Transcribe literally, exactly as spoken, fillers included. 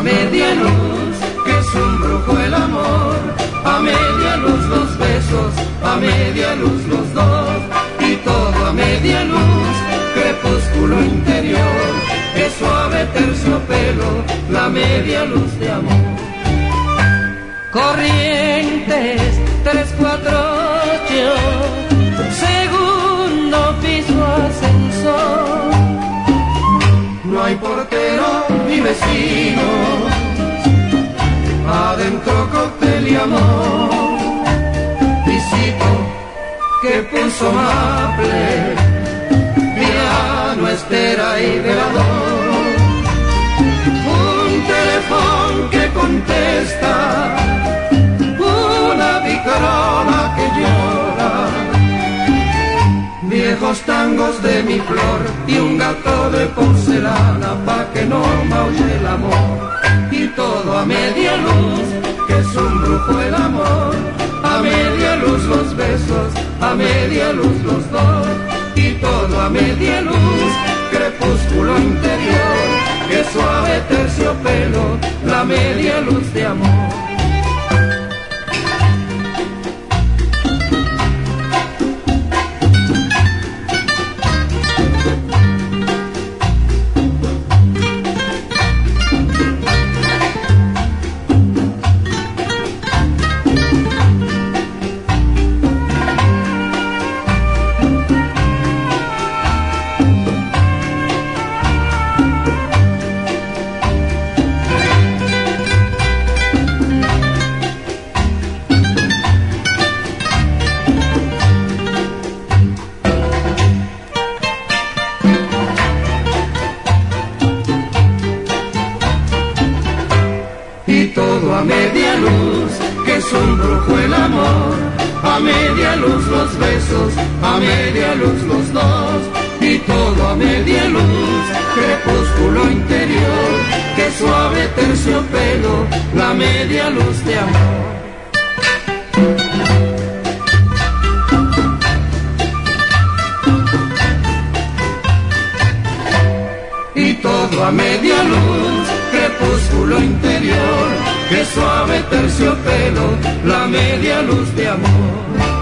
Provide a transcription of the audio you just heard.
media luz, que es un brujo el amor. A media luz los besos, a media luz los dos, y todo a media luz, crepúsculo interior, que suave terciopelo, la media luz de amor. Corrientes, tres, cuatro, ocho, segundo piso ascensor. No hay portero ni vecino, adentro cóctel y amor. Visito que puso maple, piano, estera y velador. Un teléfono que contesta, una vicarona que llora, viejos tangos de mi flor y un gato de porcelana pa' que no maulle el amor. Y todo a media luz, que es un brujo el amor. A media luz los besos, a media luz los dos, y todo a media luz, crepúsculo interior, que suave terciopelo, la media luz de amor. Y todo a media luz, que es un brujo el amor. A media luz los besos, a media luz los dos, y todo a media luz, crepúsculo interior, que suave terciopelo, la media luz de amor. Y todo a media luz, crepúsculo interior, que suave terciopelo, la media luz de amor.